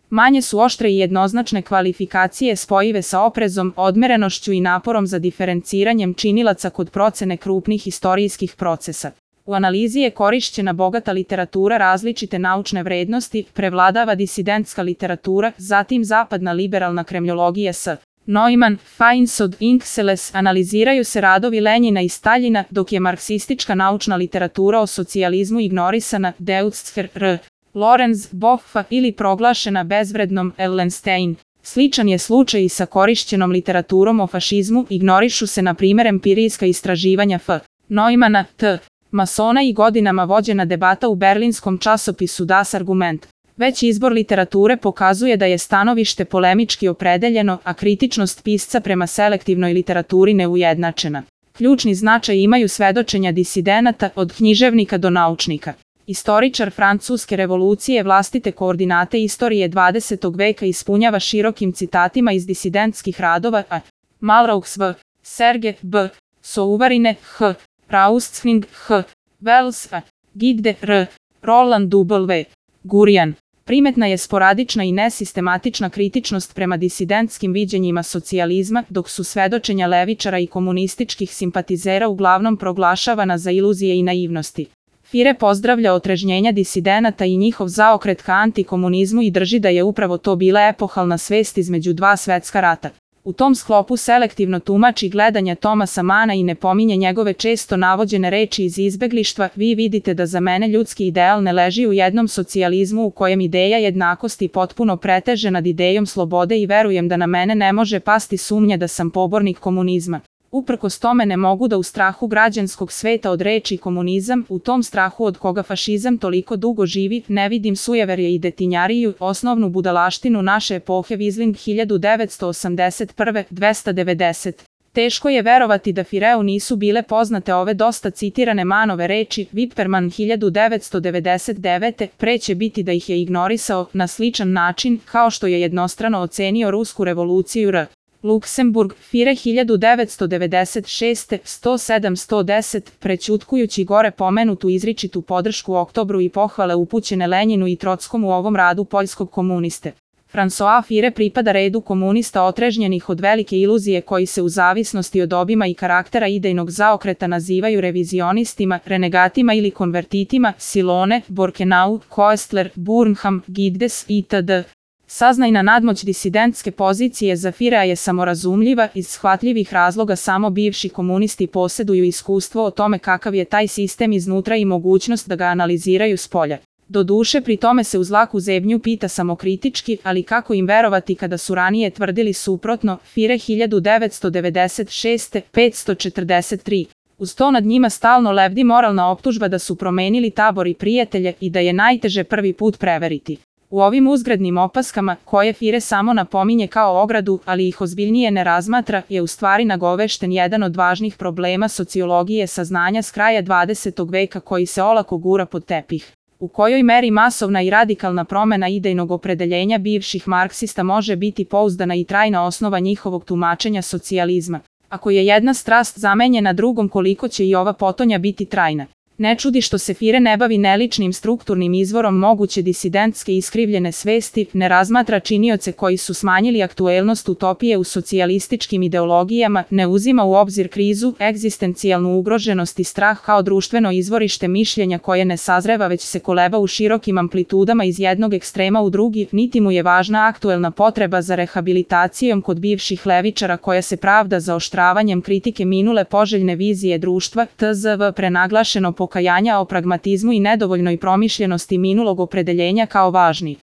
Manje su oštre i jednoznačne kvalifikacije spojive sa oprezom, odmerenošću i naporom za diferenciranjem činilaca kod procene krupnih istorijskih procesa. U analizi je korišćena bogata literatura različite naučne vrednosti, prevladava disidentska literatura, zatim zapadna liberalna kremljologija s. Neumann, Feinsod, Inkselles, analiziraju se radovi Lenjina i Staljina, dok je marksistička naučna literatura o socijalizmu ignorisana, Deutscher R. Lorenz, Boffa ili proglašena bezvrednom, Ellenstein. Sličan je slučaj i sa korišćenom literaturom o fašizmu, ignorišu se na primjer empirijska istraživanja F. Neumanna, T. Masona i godinama vođena debata u berlinskom časopisu Das Argument. Već izbor literature pokazuje da je stanovište polemički opredeljeno, a kritičnost pisca prema selektivnoj literaturi neujednačena. Ključni značaj imaju svedočenja disidenata, od književnika do naučnika. Istoričar francuske revolucije vlastite koordinate istorije 20. veka ispunjava širokim citatima iz disidentskih radova a. Malraux v. Serge B. Souvarine H. Raustsving H. Wells a. Gide R. Roland W. Gurian. Primetna je sporadična i nesistematična kritičnost prema disidentskim viđenjima socijalizma, dok su svedočenja levičara i komunističkih simpatizera uglavnom proglašavana za iluzije i naivnosti. Fire pozdravlja otrežnjenja disidenata i njihov zaokret ka antikomunizmu i drži da je upravo to bila epohalna svest između dva svetska rata. U tom sklopu selektivno tumači gledanja Thomasa Mana i ne pominje njegove često navođene reči iz Izbeglištva. Vi vidite da za mene ljudski ideal ne leži u jednom socijalizmu u kojem ideja jednakosti potpuno preteže nad idejom slobode i verujem da na mene ne može pasti sumnja da sam pobornik komunizma. Uprkos tome ne mogu da u strahu građanskog sveta od reči komunizam, u tom strahu od koga fašizam toliko dugo živi, ne vidim sujeverje i detinjariju, osnovnu budalaštinu naše epohe Vizling 1981. 290. Teško je verovati da Fireu nisu bile poznate ove dosta citirane Manove reči, Wipperman 1999. Pre će biti da ih je ignorisao, na sličan način, kao što je jednostrano ocenio rusku revoluciju R. Luksemburg, Fire 1996. 107-110, prećutkujući gore pomenutu izričitu podršku Oktobru i pohvale upućene Lenjinu i Trockom u ovom radu poljskog komuniste. François Fire pripada redu komunista otrežnjenih od velike iluzije koji se u zavisnosti od obima i karaktera idejnog zaokreta nazivaju revizionistima, renegatima ili konvertitima, Silone, Borkenau, Koestler, Burnham, Giddes itd. Saznajna nadmoć disidentske pozicije za Firea je samorazumljiva, iz shvatljivih razloga samo bivši komunisti posjeduju iskustvo o tome kakav je taj sistem iznutra i mogućnost da ga analiziraju spolja. Doduše pri tome se uz laku zebnju pita samokritički, ali kako im verovati kada su ranije tvrdili suprotno, Fire 1996. 543. Uz to nad njima stalno lebdi moralna optužba da su promenili tabor i prijatelje i da je najteže prvi put preveriti. U ovim uzgrednim opaskama, koje Fire samo napominje kao ogradu, ali ih ozbiljnije ne razmatra, je u stvari nagovešten jedan od važnih problema sociologije saznanja s kraja 20. veka koji se olako gura pod tepih. U kojoj meri masovna i radikalna promjena idejnog opredeljenja bivših marksista može biti pouzdana i trajna osnova njihovog tumačenja socijalizma. Ako je jedna strast zamenjena drugom, koliko će i ova potonja biti trajna. Ne čudi što se Fire ne bavi neličnim strukturnim izvorom moguće disidentske iskrivljene svesti, ne razmatra činioce koji su smanjili aktuelnost utopije u socijalističkim ideologijama, ne uzima u obzir krizu, egzistencijalnu ugroženost i strah kao društveno izvorište mišljenja koje ne sazreva već se koleba u širokim amplitudama iz jednog ekstrema u drugi, niti mu je važna aktuelna potreba za rehabilitacijom kod bivših levičara koja se pravda zaoštravanjem kritike minule poželjne vizije društva, tzv. Prenaglašeno pokajanja o pragmatizmu i nedovoljnoj promišljenosti minulog opredeljenja kao važni.